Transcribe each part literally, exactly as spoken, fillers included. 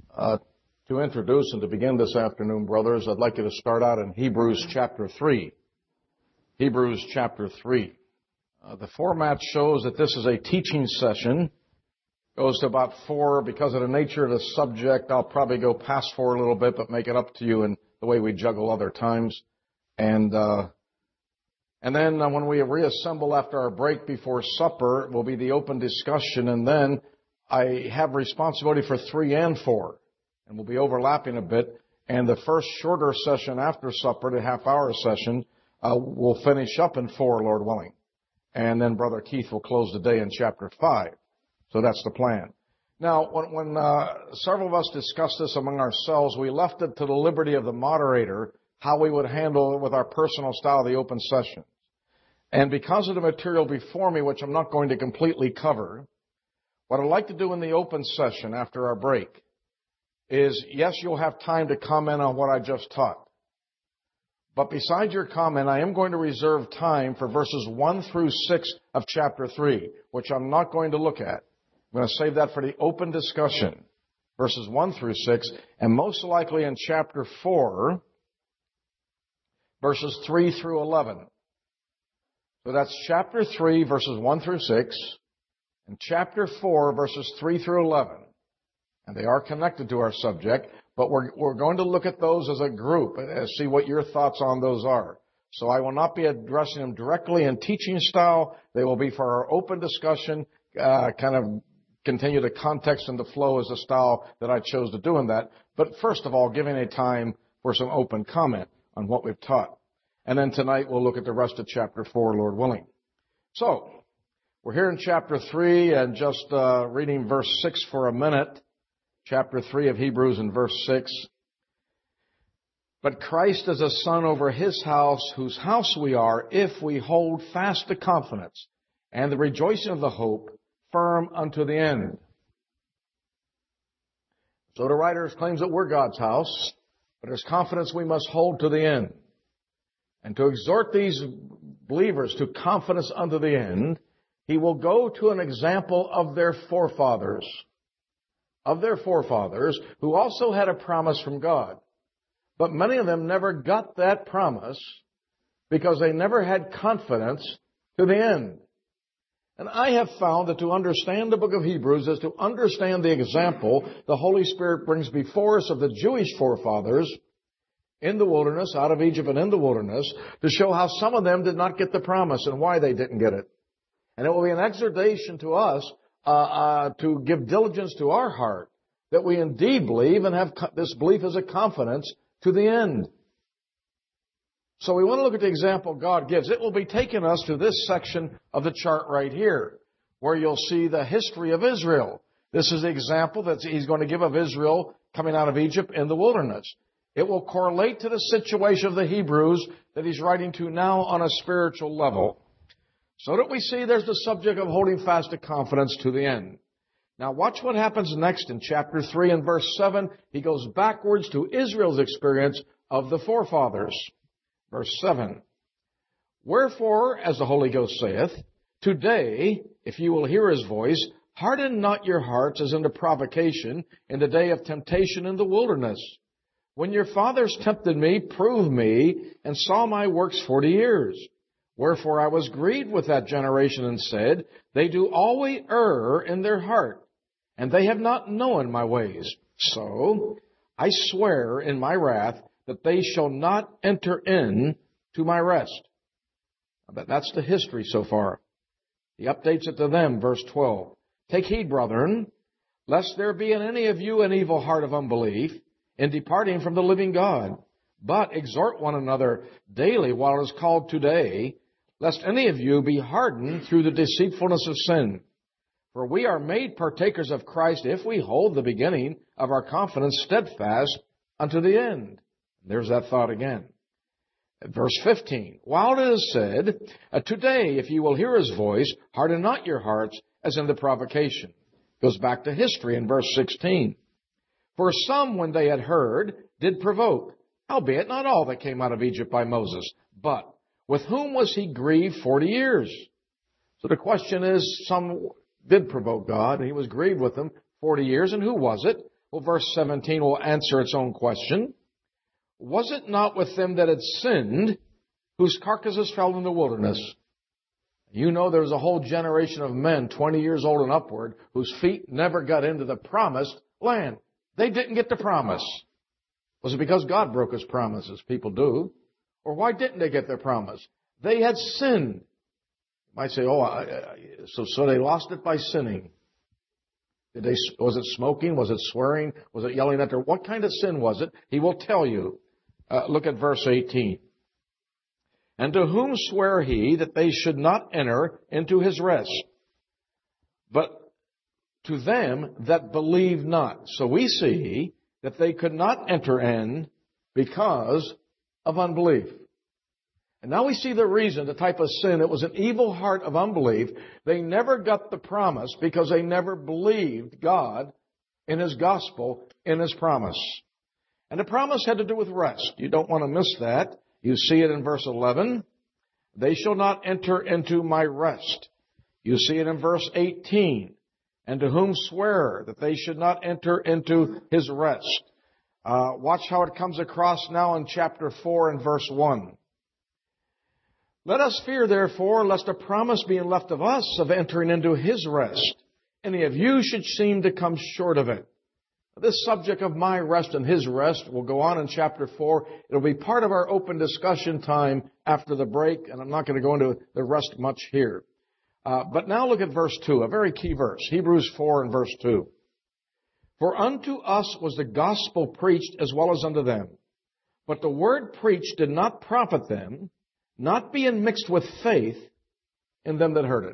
Uh, to introduce and to begin this afternoon, brothers, I'd like you to start out in Hebrews chapter three. Hebrews chapter three. Uh, the format shows that this is a teaching session. Goes to about four. Because of the nature of the subject, I'll probably go past four a little bit, but make it up to you in the way we juggle other times. And uh, and then uh, when we reassemble after our break before supper, will be the open discussion. And then I have responsibility for three and four. And we'll be overlapping a bit. And the first shorter session after supper, the half-hour session, uh, we'll finish up in four, Lord willing. And then Brother Keith will close the day in chapter five. So that's the plan. Now, when, when uh, several of us discussed this among ourselves, we left it to the liberty of the moderator how we would handle it with our personal style of the open session. And because of the material before me, which I'm not going to completely cover, what I'd like to do in the open session after our break is, yes, you'll have time to comment on what I just taught. But besides your comment, I am going to reserve time for verses one through six of chapter three, which I'm not going to look at. I'm going to save that for the open discussion, verses one through six, and most likely in chapter four, verses three through eleven. So that's chapter three, verses one through six, and chapter four, verses three through eleven. And they are connected to our subject, but we're, we're going to look at those as a group and see what your thoughts on those are. So I will not be addressing them directly in teaching style. They will be for our open discussion, uh, kind of continue the context and the flow as the style that I chose to do in that. But first of all, giving a time for some open comment on what we've taught. And then tonight we'll look at the rest of chapter four, Lord willing. So, we're here in chapter three and just uh, reading verse six for a minute. Chapter three of Hebrews and verse six. But Christ is a son over his house, whose house we are, if we hold fast the confidence and the rejoicing of the hope firm unto the end. So the writer claims that we're God's house, but there's confidence we must hold to the end. And to exhort these believers to confidence unto the end, he will go to an example of their forefathers. Of their forefathers, who also had a promise from God. But many of them never got that promise because they never had confidence to the end. And I have found that to understand the book of Hebrews is to understand the example the Holy Spirit brings before us of the Jewish forefathers in the wilderness, out of Egypt and in the wilderness, to show how some of them did not get the promise and why they didn't get it. And it will be an exhortation to us Uh, uh, to give diligence to our heart that we indeed believe and have co- this belief as a confidence to the end. So we want to look at the example God gives. It will be taking us to this section of the chart right here, where you'll see the history of Israel. This is the example that he's going to give of Israel coming out of Egypt in the wilderness. It will correlate to the situation of the Hebrews that he's writing to now on a spiritual level. So that we see there's the subject of holding fast to confidence to the end. Now watch what happens next in chapter three and verse seven. He goes backwards to Israel's experience of the forefathers. Verse seven. Wherefore, as the Holy Ghost saith, today, if you will hear his voice, harden not your hearts as unto provocation in the day of temptation in the wilderness. When your fathers tempted me, proved me, and saw my works forty years. Wherefore I was grieved with that generation and said, they do always err in their heart, and they have not known my ways. So I swear in my wrath that they shall not enter in to my rest. But that's the history so far. He updates it to them, verse twelve. Take heed, brethren, lest there be in any of you an evil heart of unbelief in departing from the living God. But exhort one another daily while it is called today, lest any of you be hardened through the deceitfulness of sin. For we are made partakers of Christ if we hold the beginning of our confidence steadfast unto the end. There's that thought again. Verse fifteen. While it is said, today, if you will hear his voice, harden not your hearts as in the provocation. Goes back to history in verse sixteen. For some, when they had heard, did provoke, howbeit not all that came out of Egypt by Moses, but with whom was he grieved forty years? So the question is, some did provoke God, and he was grieved with them forty years, and who was it? Well, verse seventeen will answer its own question. Was it not with them that had sinned, whose carcasses fell in the wilderness? You know there was a whole generation of men, twenty years old and upward, whose feet never got into the promised land. They didn't get the promise. Was it because God broke His promises? People do. Or why didn't they get their promise? They had sinned. You might say, oh, I, I, so, so they lost it by sinning. Did they, was it smoking? Was it swearing? Was it yelling at their, what kind of sin was it? He will tell you. Uh, look at verse eighteen. And to whom sware he that they should not enter into his rest? But to them that believe not. So we see that they could not enter in because of unbelief. And now we see the reason, the type of sin. It was an evil heart of unbelief. They never got the promise because they never believed God in His gospel, in His promise. And the promise had to do with rest. You don't want to miss that. You see it in verse eleven. They shall not enter into my rest. You see it in verse eighteen. And to whom swear that they should not enter into His rest. Uh, watch how it comes across now in chapter four and verse one. Let us fear, therefore, lest a promise being left of us of entering into His rest, any of you should seem to come short of it. This subject of my rest and His rest will go on in chapter four. It'll be part of our open discussion time after the break, and I'm not going to go into the rest much here. Uh, but now look at verse two, a very key verse, Hebrews four and verse two. For unto us was the gospel preached as well as unto them. But the word preached did not profit them, not being mixed with faith in them that heard it.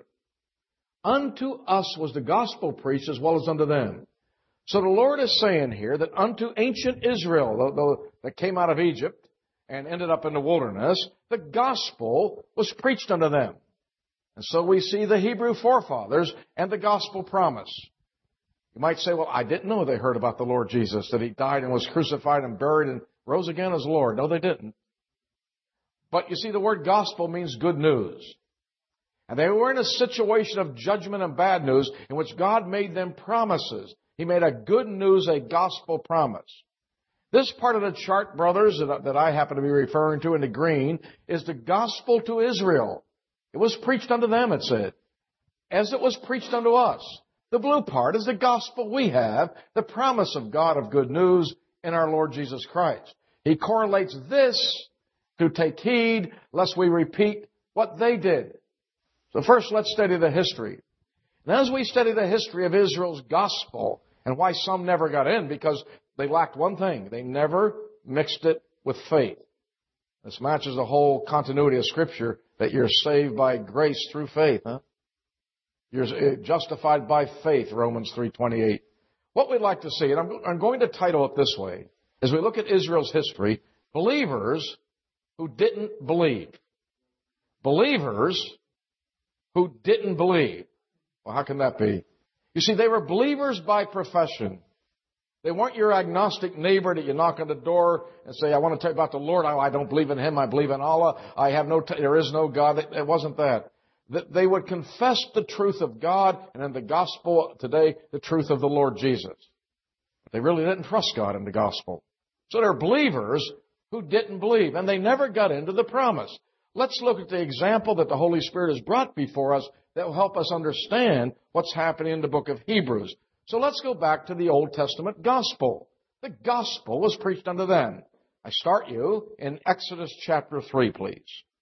Unto us was the gospel preached as well as unto them. So the Lord is saying here that unto ancient Israel, that came out of Egypt and ended up in the wilderness, the gospel was preached unto them. And so we see the Hebrew forefathers and the gospel promise. You might say, well, I didn't know they heard about the Lord Jesus, that He died and was crucified and buried and rose again as Lord. No, they didn't. But you see, the word gospel means good news. And they were in a situation of judgment and bad news in which God made them promises. He made a good news, a gospel promise. This part of the chart, brothers, that, that I happen to be referring to in the green, is the gospel to Israel. It was preached unto them, it said, as it was preached unto us. The blue part is the gospel we have, the promise of God of good news in our Lord Jesus Christ. He correlates this to take heed lest we repeat what they did. So first, let's study the history. And as we study the history of Israel's gospel and why some never got in, because they lacked one thing. They never mixed it with faith. This matches the whole continuity of Scripture that you're saved by grace through faith. Huh? You're justified by faith, Romans three twenty-eight. What we'd like to see, and I'm, I'm going to title it this way, as we look at Israel's history, believers who didn't believe. Believers who didn't believe. Well, how can that be? You see, they were believers by profession. They weren't your agnostic neighbor that you knock on the door and say, I want to tell you about the Lord. I, I don't believe in Him. I believe in Allah. I have no, t- there is no God. It, it wasn't that. That they would confess the truth of God and in the gospel today, the truth of the Lord Jesus. But they really didn't trust God in the gospel. So they're believers who didn't believe, and they never got into the promise. Let's look at the example that the Holy Spirit has brought before us that will help us understand what's happening in the book of Hebrews. So let's go back to the Old Testament gospel. The gospel was preached unto them. I start you in Exodus chapter three, please.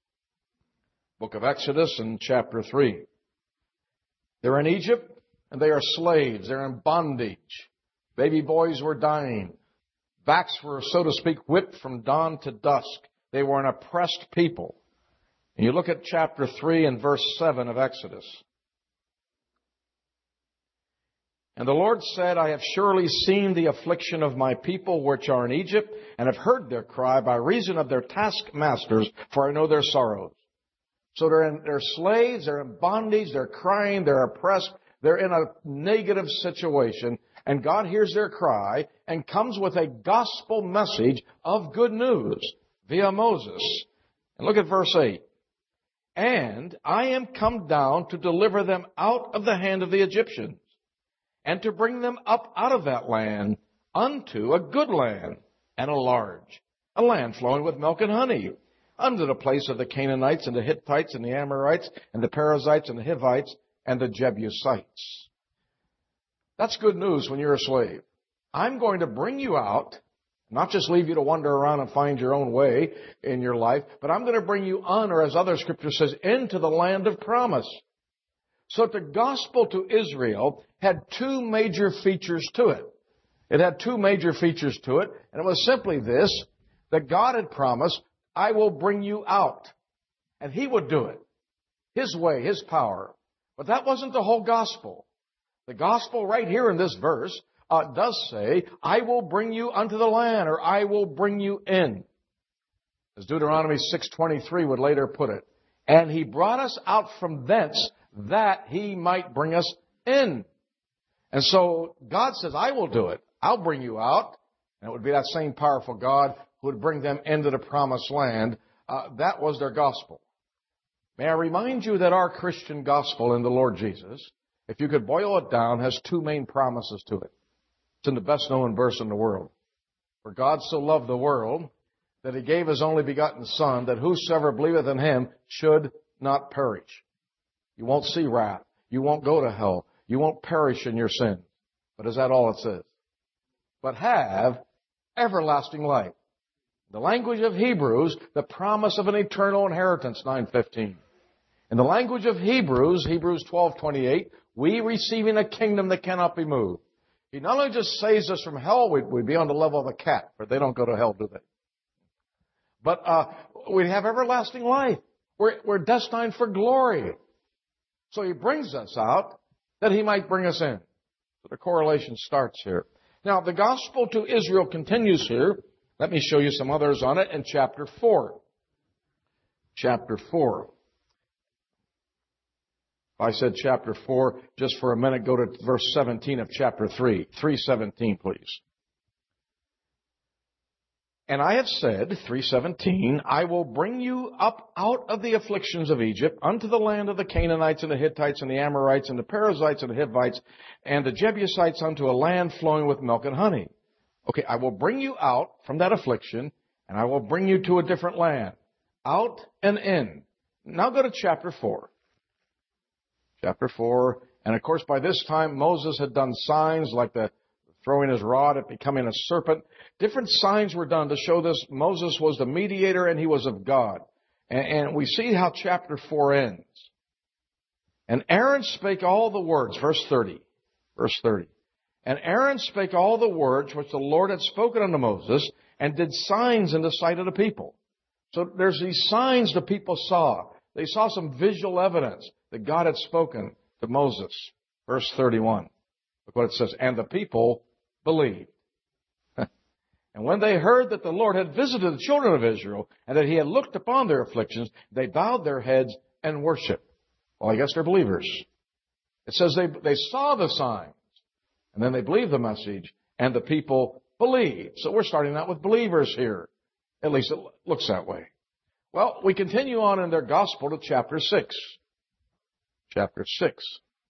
Book of Exodus in chapter three. They're in Egypt and they are slaves. They're in bondage. Baby boys were dying. Backs were, so to speak, whipped from dawn to dusk. They were an oppressed people. And you look at chapter three and verse seven of Exodus. And the Lord said, I have surely seen the affliction of my people which are in Egypt, and have heard their cry by reason of their taskmasters, for I know their sorrows. So they're, in, they're slaves, they're in bondage, they're crying, they're oppressed, they're in a negative situation, and God hears their cry and comes with a gospel message of good news via Moses. And look at verse eight. And I am come down to deliver them out of the hand of the Egyptians, and to bring them up out of that land unto a good land and a large, a land flowing with milk and honey, unto the place of the Canaanites and the Hittites and the Amorites and the Perizzites and the Hivites and the Jebusites. That's good news when you're a slave. I'm going to bring you out, not just leave you to wander around and find your own way in your life, but I'm going to bring you on, or as other scripture says, into the land of promise. So the gospel to Israel had two major features to it. It had two major features to it, and it was simply this, that God had promised, I will bring you out. And He would do it. His way, His power. But that wasn't the whole gospel. The gospel right here in this verse uh, does say, I will bring you unto the land, or I will bring you in. As Deuteronomy six twenty-three would later put it. And He brought us out from thence that He might bring us in. And so God says, I will do it. I'll bring you out. And it would be that same powerful God who would bring them into the promised land. Uh, that was their gospel. May I remind you that our Christian gospel in the Lord Jesus, if you could boil it down, has two main promises to it. It's in the best known verse in the world. For God so loved the world that He gave His only begotten Son, that whosoever believeth in Him should not perish. You won't see wrath. You won't go to hell. You won't perish in your sin. But is that all it says? But have everlasting life. The language of Hebrews, the promise of an eternal inheritance, nine fifteen. In the language of Hebrews, Hebrews twelve twenty-eight, we receiving a kingdom that cannot be moved. He not only just saves us from hell, we'd, we'd be on the level of a cat, but they don't go to hell, do they? But uh, we have everlasting life. We're, we're destined for glory. So He brings us out that He might bring us in. So the correlation starts here. Now, the gospel to Israel continues here. Let me show you some others on it in chapter four. Chapter four. If I said chapter four, just for a minute, go to verse seventeen of chapter three. three seventeen, please. And I have said, three seventeen, I will bring you up out of the afflictions of Egypt unto the land of the Canaanites and the Hittites and the Amorites and the Perizzites and the Hivites and the Jebusites unto a land flowing with milk and honey. Okay, I will bring you out from that affliction, and I will bring you to a different land. Out and in. Now go to chapter four. Chapter four. And of course, by this time, Moses had done signs like the throwing his rod at becoming a serpent. Different signs were done to show this. Moses was the mediator, and he was of God. And, and we see how chapter four ends. And Aaron spake all the words. Verse thirty. Verse thirty. And Aaron spake all the words which the Lord had spoken unto Moses, and did signs in the sight of the people. So there's these signs the people saw. They saw some visual evidence that God had spoken to Moses. Verse thirty-one. Look what it says. And the people believed. And when they heard that the Lord had visited the children of Israel, and that He had looked upon their afflictions, they bowed their heads and worshiped. Well, I guess they're believers. It says they, they saw the signs. And then they believed the message, and the people believed. So we're starting out with believers here. At least it looks that way. Well, we continue on in their gospel to chapter six. Chapter six.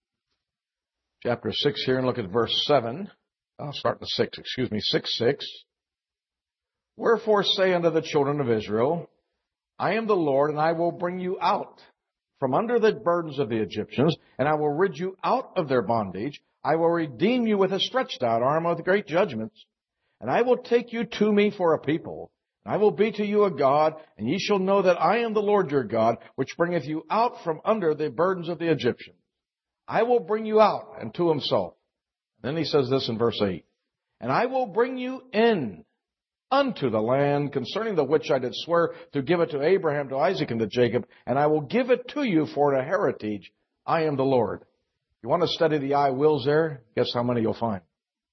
Chapter six here, and look at verse seven. I'll start in six, excuse me, six, six. Wherefore say unto the children of Israel, I am the Lord, and I will bring you out from under the burdens of the Egyptians, and I will rid you out of their bondage. I will redeem you with a stretched out arm with great judgments. And I will take you to me for a people. And I will be to you a God, and ye shall know that I am the Lord your God, which bringeth you out from under the burdens of the Egyptians. I will bring you out and to Himself. Then He says this in verse eight. And I will bring you in unto the land concerning the which I did swear to give it to Abraham, to Isaac, and to Jacob, and I will give it to you for a heritage. I am the Lord. You want to study the I wills there? Guess how many you'll find?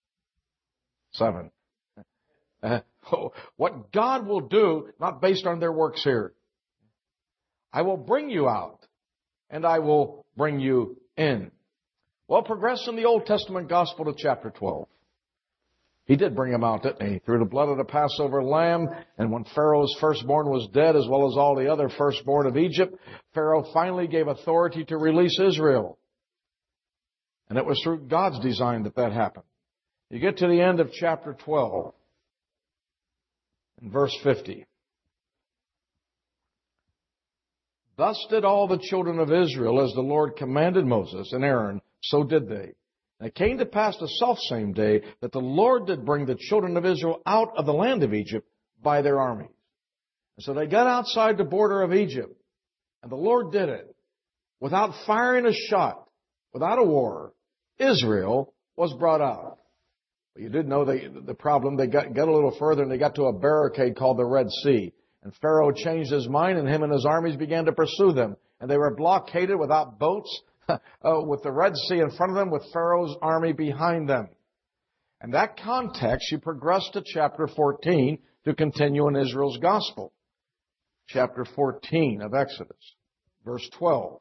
Seven. Uh, what God will do, not based on their works here. I will bring you out, and I will bring you in. Well, progress in the Old Testament gospel to chapter twelve. He did bring him out, didn't he? Through the blood of the Passover lamb. And when Pharaoh's firstborn was dead, as well as all the other firstborn of Egypt, Pharaoh finally gave authority to release Israel. And it was through God's design that that happened. You get to the end of chapter twelve, in verse fifty. Thus did all the children of Israel as the Lord commanded Moses and Aaron, so did they. And it came to pass the selfsame day that the Lord did bring the children of Israel out of the land of Egypt by their armies. And so they got outside the border of Egypt, and the Lord did it. Without firing a shot, without a war, Israel was brought out. But you did know they, the problem. They got, got a little further, and they got to a barricade called the Red Sea. And Pharaoh changed his mind, and him and his armies began to pursue them. And they were blockaded without boats, uh, with the Red Sea in front of them, with Pharaoh's army behind them. In that context, you progress to chapter fourteen to continue in Israel's gospel. Chapter fourteen of Exodus, verse twelve.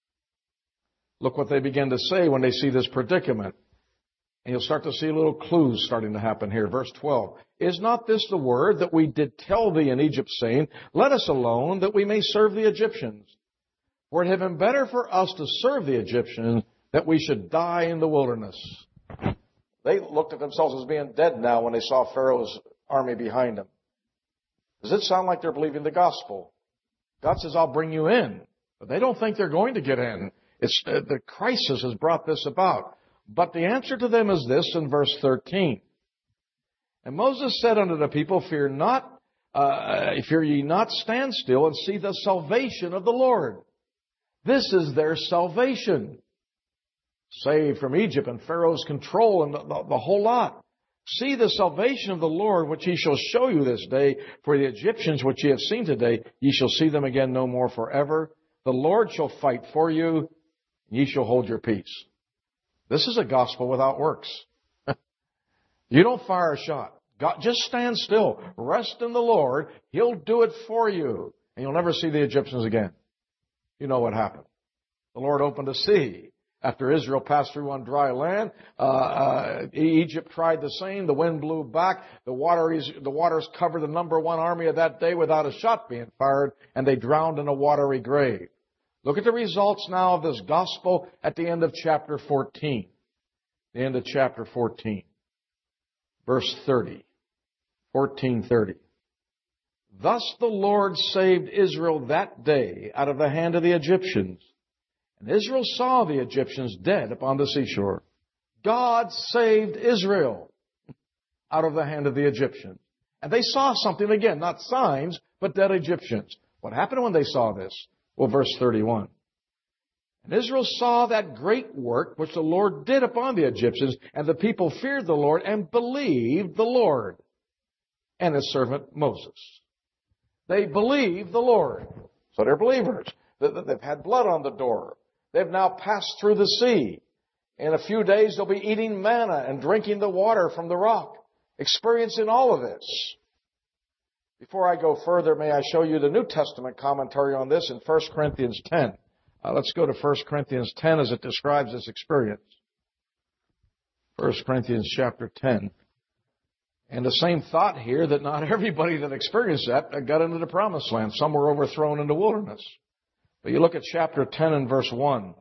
Look what they begin to say when they see this predicament. And you'll start to see little clues starting to happen here. Verse twelve. Is not this the word that we did tell thee in Egypt, saying, let us alone, that we may serve the Egyptians? For it had been better for us to serve the Egyptians, that we should die in the wilderness. They looked at themselves as being dead now when they saw Pharaoh's army behind them. Does it sound like they're believing the gospel? God says, I'll bring you in. But they don't think they're going to get in. It's, uh, the crisis has brought this about. But the answer to them is this in verse thirteen. And Moses said unto the people, Fear not, uh, fear ye not, stand still and see the salvation of the Lord. This is their salvation. Saved from Egypt and Pharaoh's control and the, the, the whole lot. See the salvation of the Lord, which he shall show you this day. For the Egyptians which ye have seen today, ye shall see them again no more forever. The Lord shall fight for you, and ye shall hold your peace. This is a gospel without works. You don't fire a shot. God, just stand still. Rest in the Lord. He'll do it for you. And you'll never see the Egyptians again. You know what happened. The Lord opened a sea. After Israel passed through on dry land, uh, uh, Egypt tried the same. The wind blew back. The, wateries, the waters covered the number one army of that day without a shot being fired, and they drowned in a watery grave. Look at the results now of this gospel at the end of chapter fourteen. The end of chapter fourteen. Verse thirty. fourteen thirty. Thus the Lord saved Israel that day out of the hand of the Egyptians. And Israel saw the Egyptians dead upon the seashore. God saved Israel out of the hand of the Egyptians. And they saw something again, not signs, but dead Egyptians. What happened when they saw this? Well, verse thirty-one. And Israel saw that great work which the Lord did upon the Egyptians, and the people feared the Lord and believed the Lord and his servant Moses. They believed the Lord. So they're believers. They've had blood on the door. They've now passed through the sea. In a few days, they'll be eating manna and drinking the water from the rock, experiencing all of this. Before I go further, may I show you the New Testament commentary on this in First Corinthians ten. Uh, let's go to First Corinthians ten as it describes this experience. First Corinthians chapter ten. And the same thought here that not everybody that experienced that got into the promised land. Some were overthrown in the wilderness. But you look at chapter ten and verse one.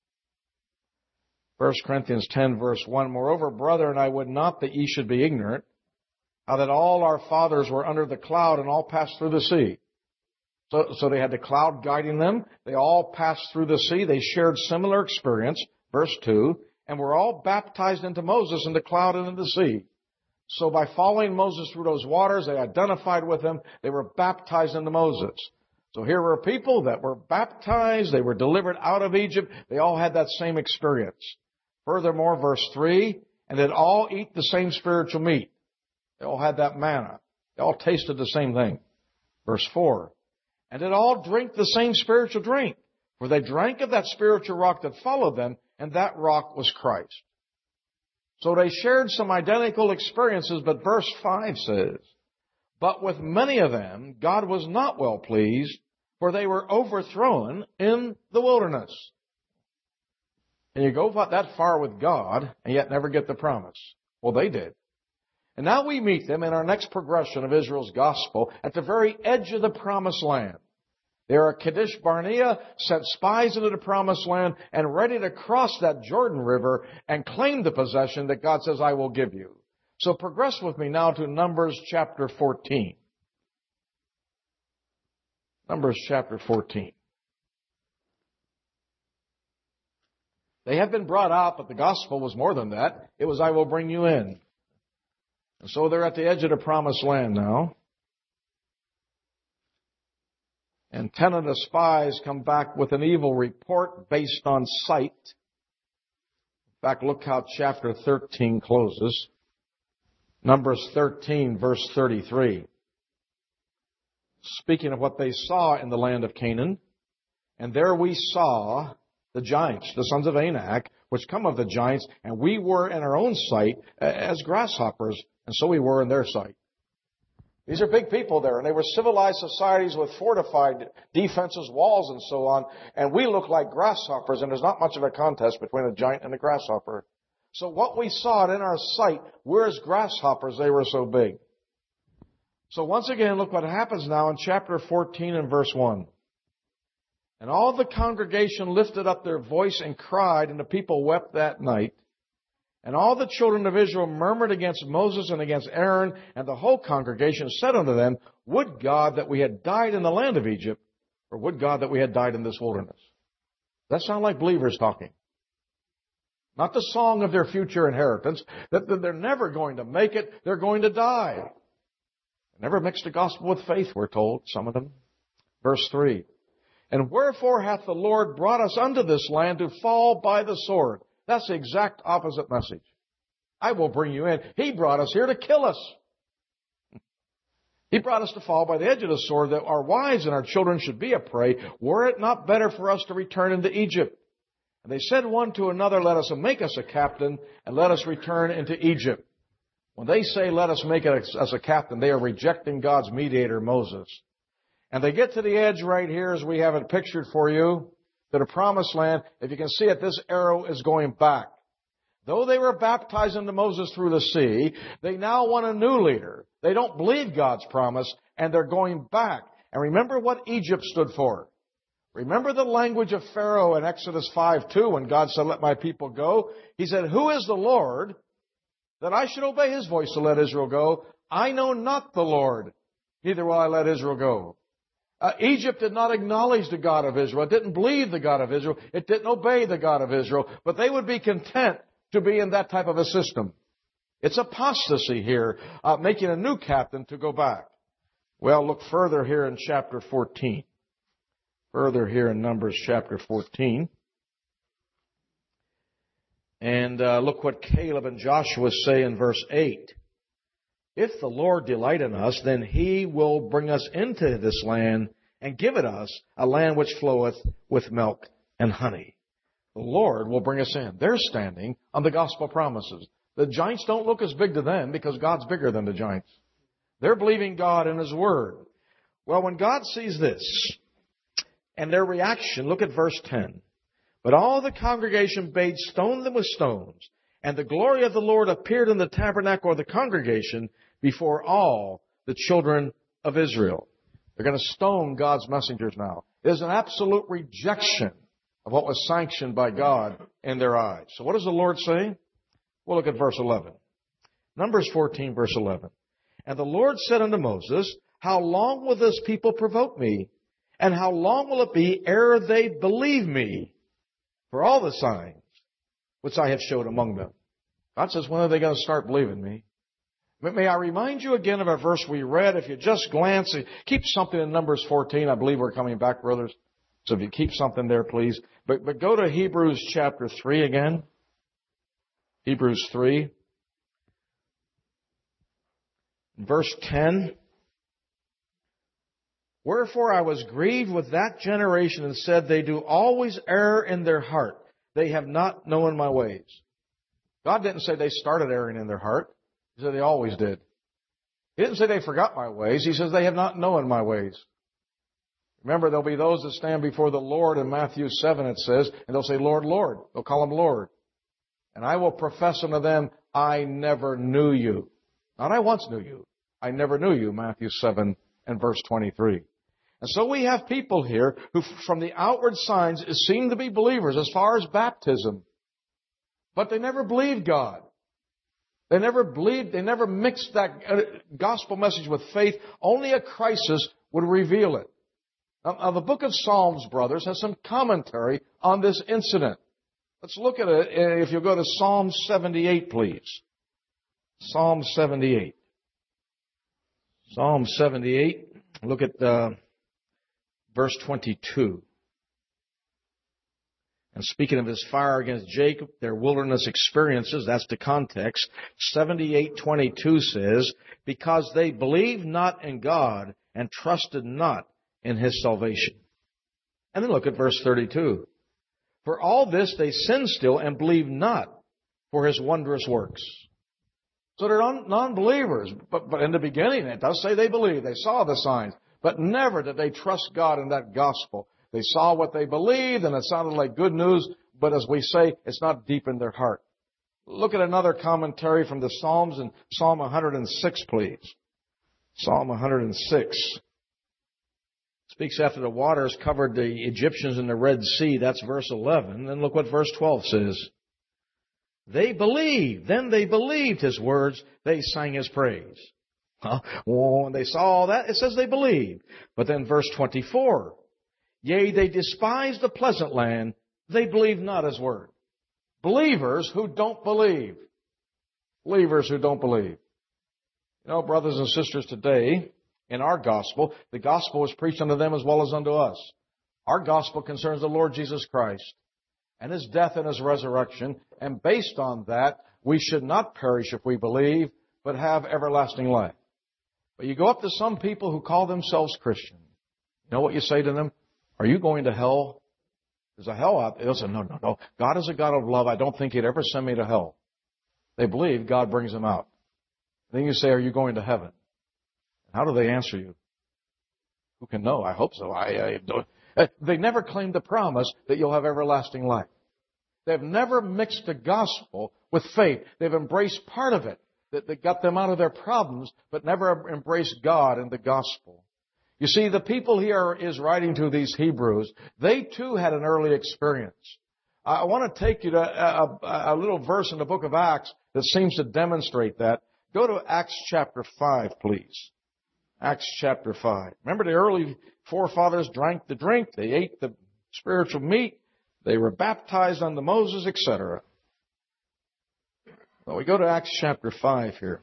First Corinthians ten verse one. Moreover, brethren, I would not that ye should be ignorant, how that all our fathers were under the cloud and all passed through the sea. So, so they had the cloud guiding them. They all passed through the sea. They shared similar experience. Verse two. And were all baptized into Moses in the cloud and in the sea. So by following Moses through those waters, they identified with him. They were baptized into Moses. So here were people that were baptized. They were delivered out of Egypt. They all had that same experience. Furthermore, verse three, and did all eat the same spiritual meat. They all had that manna. They all tasted the same thing. Verse four, and did all drink the same spiritual drink. For they drank of that spiritual rock that followed them, and that rock was Christ. So they shared some identical experiences, but verse five says, but with many of them God was not well pleased, for they were overthrown in the wilderness. And you go that far with God, and yet never get the promise. Well, they did. And now we meet them in our next progression of Israel's gospel at the very edge of the promised land. They are at Kadesh Barnea, sent spies into the promised land, and ready to cross that Jordan River and claim the possession that God says, I will give you. So progress with me now to Numbers chapter fourteen. Numbers chapter fourteen. They have been brought out, but the gospel was more than that. It was, I will bring you in. And so they're at the edge of the promised land now. And ten of the spies come back with an evil report based on sight. In fact, look how chapter thirteen closes. Numbers thirteen, verse thirty-three. Speaking of what they saw in the land of Canaan, and there we saw the giants, the sons of Anak, which come of the giants, and we were in our own sight as grasshoppers, and so we were in their sight. These are big people there, and they were civilized societies with fortified defenses, walls, and so on, and we look like grasshoppers, and there's not much of a contest between a giant and a grasshopper. So what we saw in our sight, we're as grasshoppers, they were so big. So once again, look what happens now in chapter fourteen and verse one. And all the congregation lifted up their voice and cried, and the people wept that night. And all the children of Israel murmured against Moses and against Aaron, and the whole congregation said unto them, Would God that we had died in the land of Egypt, or would God that we had died in this wilderness? That sound like believers talking. Not the song of their future inheritance, that they're never going to make it, they're going to die. Never mixed the gospel with faith, we're told, some of them. Verse three. And wherefore hath the Lord brought us unto this land to fall by the sword? That's the exact opposite message. I will bring you in. He brought us here to kill us. He brought us to fall by the edge of the sword, that our wives and our children should be a prey. Were it not better for us to return into Egypt? And they said one to another, Let us make us a captain, and let us return into Egypt. When they say, let us make it as a captain, they are rejecting God's mediator, Moses. And they get to the edge right here, as we have it pictured for you, to the promised land. If you can see it, this arrow is going back. Though they were baptized into Moses through the sea, they now want a new leader. They don't believe God's promise, and they're going back. And remember what Egypt stood for. Remember the language of Pharaoh in Exodus five two, when God said, let my people go. He said, who is the Lord, that I should obey His voice to let Israel go? I know not the Lord, neither will I let Israel go. Uh, Egypt did not acknowledge the God of Israel. It didn't believe the God of Israel. It didn't obey the God of Israel. But they would be content to be in that type of a system. It's apostasy here, uh, making a new captain to go back. Well, look further here in chapter fourteen. Further here in Numbers chapter fourteen. And uh, look what Caleb and Joshua say in verse eight. If the Lord delight in us, then He will bring us into this land and give it us, a land which floweth with milk and honey. The Lord will bring us in. They're standing on the gospel promises. The giants don't look as big to them because God's bigger than the giants. They're believing God in His Word. Well, when God sees this, and their reaction, look at verse ten. But all the congregation bade stone them with stones, and the glory of the Lord appeared in the tabernacle of the congregation before all the children of Israel. They're going to stone God's messengers now. There's an absolute rejection of what was sanctioned by God in their eyes. So what does the Lord say? We'll look at verse eleven. Numbers fourteen, verse eleven. And the Lord said unto Moses, how long will this people provoke me? And how long will it be ere they believe me for all the signs which I have showed among them? God says, when are they going to start believing me? May I remind you again of a verse we read? If you just glance, keep something in Numbers fourteen. I believe we're coming back, brothers. So if you keep something there, please. But, but go to Hebrews chapter three again. Hebrews three. Verse ten. Wherefore I was grieved with that generation and said, they do always err in their heart. They have not known my ways. God didn't say they started erring in their heart. He said they always did. He didn't say they forgot my ways. He says they have not known my ways. Remember, there'll be those that stand before the Lord in Matthew seven, it says, and they'll say, Lord, Lord. They'll call Him Lord. And I will profess unto them, I never knew you. Not I once knew you. I never knew you, Matthew seven and verse twenty-three. And so we have people here who, from the outward signs, seem to be believers as far as baptism. But they never believed God. They never believed, they never mixed that gospel message with faith. Only a crisis would reveal it. Now, now the book of Psalms, brothers, has some commentary on this incident. Let's look at it. If you'll go to Psalm seventy-eight, please. Psalm seventy-eight. Psalm seventy-eight. Look at uh, verse twenty-two. And speaking of his fire against Jacob, their wilderness experiences, that's the context. seventy-eight twenty-two says, because they believed not in God and trusted not in his salvation. And then look at verse thirty-two. For all this they sinned still and believed not for his wondrous works. So they're non-believers. But, but in the beginning, it does say they believed. They saw the signs. But never did they trust God in that gospel. They saw what they believed, and it sounded like good news. But as we say, it's not deep in their heart. Look at another commentary from the Psalms in Psalm one hundred six, please. Psalm one hundred six. Speaks after the waters covered the Egyptians in the Red Sea. That's verse eleven. Then look what verse twelve says. They believed. Then they believed his words. They sang his praise. Huh? Well, when they saw all that, it says they believed. But then verse twenty-four. Yea, they despised the pleasant land. They believed not his word. Believers who don't believe. Believers who don't believe. You know, brothers and sisters, today, in our gospel, the gospel is preached unto them as well as unto us. Our gospel concerns the Lord Jesus Christ and his death and his resurrection. And based on that, we should not perish if we believe, but have everlasting life. But you go up to some people who call themselves Christian. You know what you say to them? Are you going to hell? There's a hell out there. They'll say, no, no, no. God is a God of love. I don't think he'd ever send me to hell. They believe God brings them out. Then you say, are you going to heaven? How do they answer you? Who can know? I hope so. I, I don't. They never claim the promise that you'll have everlasting life. They've never mixed the gospel with faith. They've embraced part of it that, that got them out of their problems, but never embraced God and the gospel. You see, the people here is writing to these Hebrews. They too had an early experience. I want to take you to a, a, a little verse in the book of Acts that seems to demonstrate that. Go to Acts chapter five, please. Acts chapter five. Remember, the early forefathers drank the drink. They ate the spiritual meat. They were baptized unto Moses, et cetera. Well, we go to Acts chapter five here.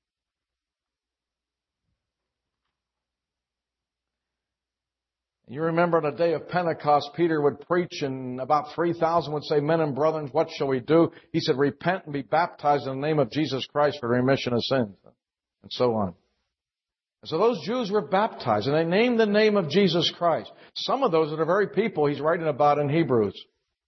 You remember on the day of Pentecost, Peter would preach, and about three thousand would say, men and brethren, what shall we do? He said, repent and be baptized in the name of Jesus Christ for the remission of sins, and so on. And so those Jews were baptized, and they named the name of Jesus Christ. Some of those are the very people he's writing about in Hebrews.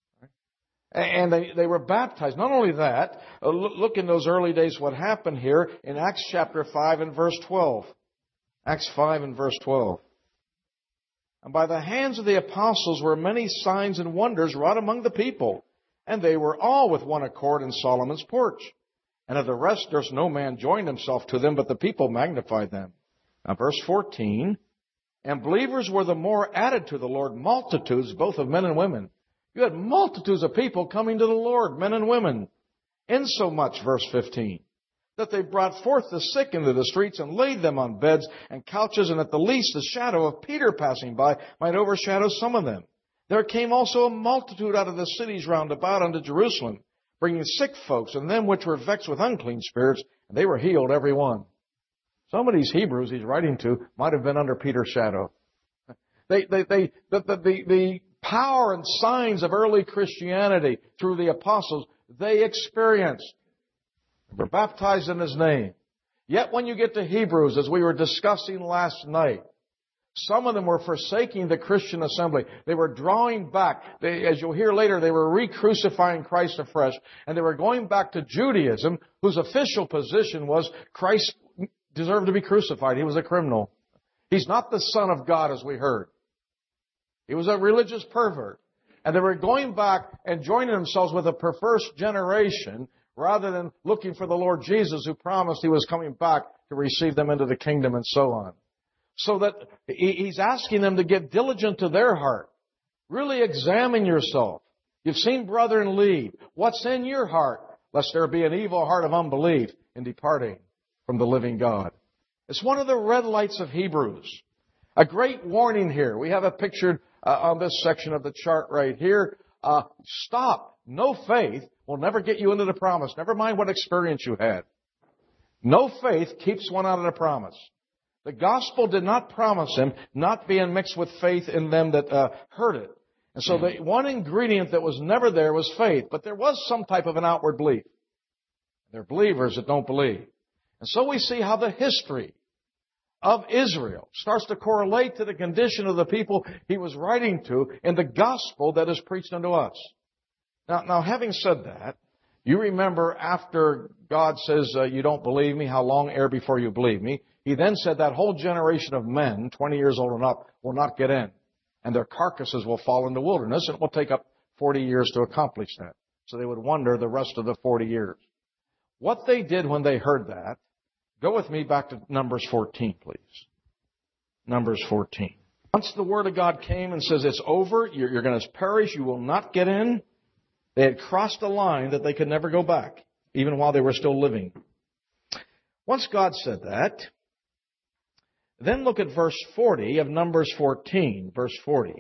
And they, they were baptized. Not only that, look in those early days what happened here in Acts chapter five and verse twelve. Acts five and verse twelve. And by the hands of the apostles were many signs and wonders wrought among the people. And they were all with one accord in Solomon's porch. And of the rest, there's no man joined himself to them, but the people magnified them. Now, verse fourteen. And believers were the more added to the Lord, multitudes, both of men and women. You had multitudes of people coming to the Lord, men and women. Insomuch, verse fifteen, that they brought forth the sick into the streets and laid them on beds and couches, and at the least the shadow of Peter passing by might overshadow some of them. There came also a multitude out of the cities round about unto Jerusalem, bringing sick folks and them which were vexed with unclean spirits, and they were healed every one. Some of these Hebrews he's writing to might have been under Peter's shadow. They, they, they, the, the, the, the power and signs of early Christianity through the apostles, they experienced. They were baptized in his name. Yet when you get to Hebrews, as we were discussing last night, some of them were forsaking the Christian assembly. They were drawing back. They, as you'll hear later, they were re-crucifying Christ afresh. And they were going back to Judaism, whose official position was Christ deserved to be crucified. He was a criminal. He's not the Son of God, as we heard. He was a religious pervert. And they were going back and joining themselves with a perverse generation rather than looking for the Lord Jesus, who promised he was coming back to receive them into the kingdom and so on. So that he's asking them to get diligent to their heart. Really examine yourself. You've seen brethren lead. What's in your heart? lest there be an evil heart of unbelief in departing from the living God. It's one of the red lights of Hebrews. A great warning here. We have it pictured uh, on this section of the chart right here. Uh, stop. No faith will never get you into the promise. Never mind what experience you had. No faith keeps one out of the promise. The gospel did not promise him not being mixed with faith in them that uh, heard it. And so the one ingredient that was never there was faith. But there was some type of an outward belief. There are believers that don't believe. And so we see how the history of Israel starts to correlate to the condition of the people he was writing to in the gospel that is preached unto us. Now, now having said that, you remember after God says, uh, you don't believe me, how long ere before you believe me? He then said that whole generation of men, twenty years old and up, will not get in. And their carcasses will fall in the wilderness, and it will take up forty years to accomplish that. So they would wonder the rest of the forty years. What they did when they heard that, go with me back to Numbers fourteen, please. Numbers fourteen. Once the Word of God came and says it's over, you're, you're going to perish, you will not get in, they had crossed a line that they could never go back, even while they were still living. Once God said that, then look at verse forty of Numbers fourteen, verse forty.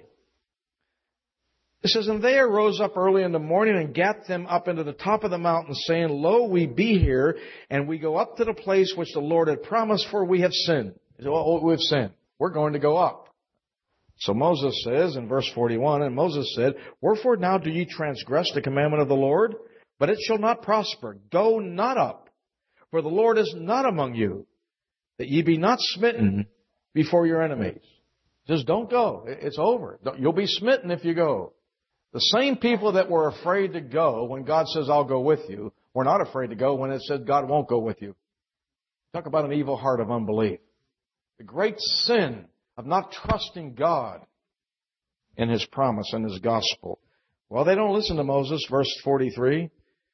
It says, and they arose up early in the morning and gat them up into the top of the mountain, saying, Lo, we be here, and we go up to the place which the Lord had promised, for we have sinned. He said, well, we've sinned. We're going to go up. So Moses says in verse forty-one, and Moses said, Wherefore now do ye transgress the commandment of the Lord? But it shall not prosper. Go not up, for the Lord is not among you, that ye be not smitten before your enemies. He says, don't go. It's over. You'll be smitten if you go. The same people that were afraid to go when God says, I'll go with you, were not afraid to go when it said God won't go with you. Talk about an evil heart of unbelief. The great sin of not trusting God in His promise and His gospel. Well, they don't listen to Moses, verse forty-three.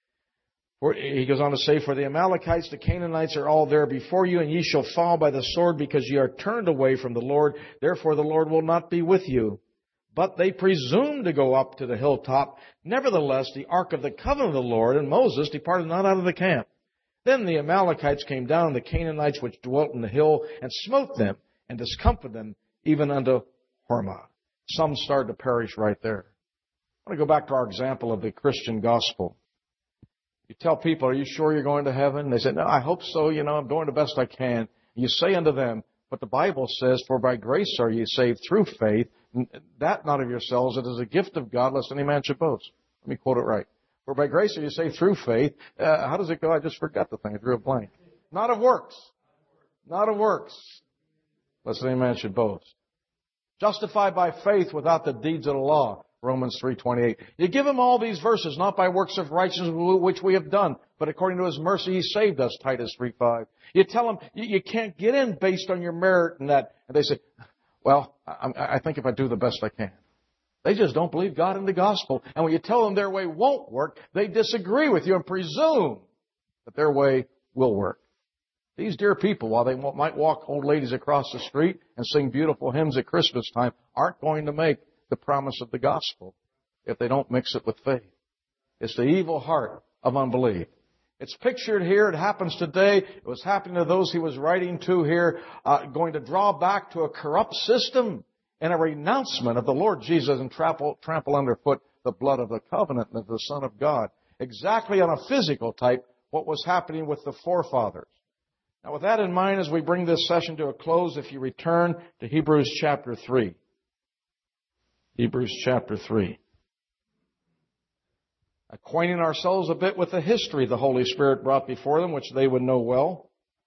He goes on to say, For the Amalekites, the Canaanites are all there before you, and ye shall fall by the sword, because ye are turned away from the Lord. Therefore the Lord will not be with you. But they presumed to go up to the hilltop. Nevertheless, the ark of the covenant of the Lord and Moses departed not out of the camp. Then the Amalekites came down, and the Canaanites which dwelt in the hill, and smote them, and discomfited them, even unto Hormah. Some started to perish right there. I want to go back to our example of the Christian gospel. You tell people, are you sure you're going to heaven? They say, no, I hope so. You know, I'm doing the best I can. You say unto them, but the Bible says, for by grace are ye saved through faith, that not of yourselves, it is a gift of God, lest any man should boast. Let me quote it right. For by grace are you saved through faith. Uh, how does it go? I just forgot the thing. I drew a blank. Not of works. Not of works, lest any man should boast. Justified by faith without the deeds of the law. Romans three twenty-eight. You give him all these verses, not by works of righteousness which we have done, but according to His mercy He saved us, Titus three five. You tell them you, you can't get in based on your merit and that. And they say, well, I, I think if I do the best I can. They just don't believe God in the gospel. And when you tell them their way won't work, they disagree with you and presume that their way will work. These dear people, while they might walk old ladies across the street and sing beautiful hymns at Christmas time, aren't going to make the promise of the gospel if they don't mix it with faith. It's the evil heart of unbelief. It's pictured here. It happens today. It was happening to those He was writing to here, uh, going to draw back to a corrupt system and a renouncement of the Lord Jesus and trample, trample underfoot the blood of the covenant of the Son of God. Exactly on a physical type, what was happening with the forefathers. Now, with that in mind, as we bring this session to a close, if you return to Hebrews chapter three. Hebrews chapter three. Acquainting ourselves a bit with the history the Holy Spirit brought before them, which they would know well.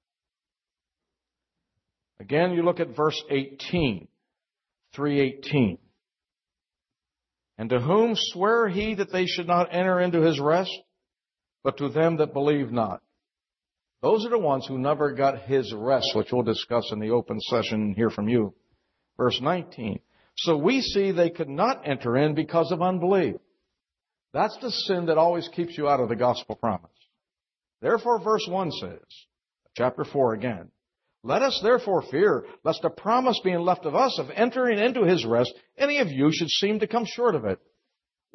Again, you look at verse eighteen. three eighteen. And to whom sware He that they should not enter into His rest, but to them that believe not. Those are the ones who never got His rest, which we'll discuss in the open session and hear from you. Verse nineteen. So we see they could not enter in because of unbelief. That's the sin that always keeps you out of the gospel promise. Therefore, verse one says, chapter four again, Let us therefore fear, lest the promise being left of us of entering into His rest, any of you should seem to come short of it.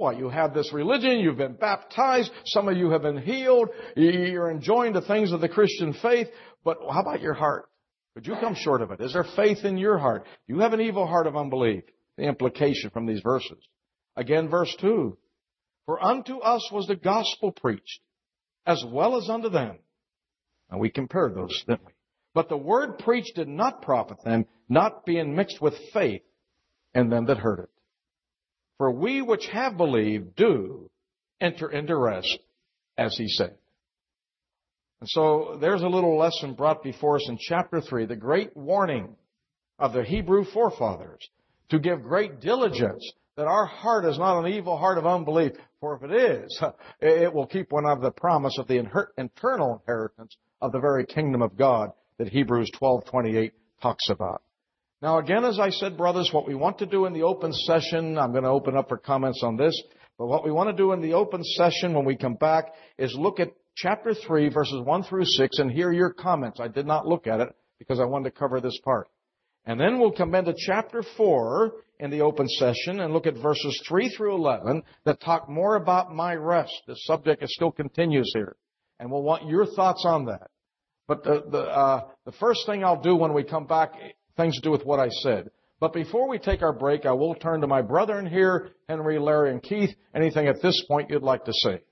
Well, you have this religion, you've been baptized, some of you have been healed, you're enjoying the things of the Christian faith, but how about your heart? Could you come short of it? Is there faith in your heart? You have an evil heart of unbelief. The implication from these verses. Again, verse two. For unto us was the gospel preached, as well as unto them. And we compared those, didn't we? But the word preached did not profit them, not being mixed with faith in them that heard it. For we which have believed do enter into rest, as he said. And so there's a little lesson brought before us in chapter three, the great warning of the Hebrew forefathers to give great diligence that our heart is not an evil heart of unbelief. For if it is, it will keep one of the promise of the internal inheritance of the very kingdom of God that Hebrews twelve twenty-eight talks about. Now again, as I said, brothers, what we want to do in the open session, I'm going to open up for comments on this, but what we want to do in the open session when we come back is look at chapter three, verses one through six, and hear your comments. I did not look at it because I wanted to cover this part. And then we'll come into chapter four in the open session and look at verses three through eleven that talk more about my rest. The subject is still continues here. And we'll want your thoughts on that. But the, the, uh, the first thing I'll do when we come back, things to do with what I said. But before we take our break, I will turn to my brethren here, Henry, Larry, and Keith. Anything at this point you'd like to say?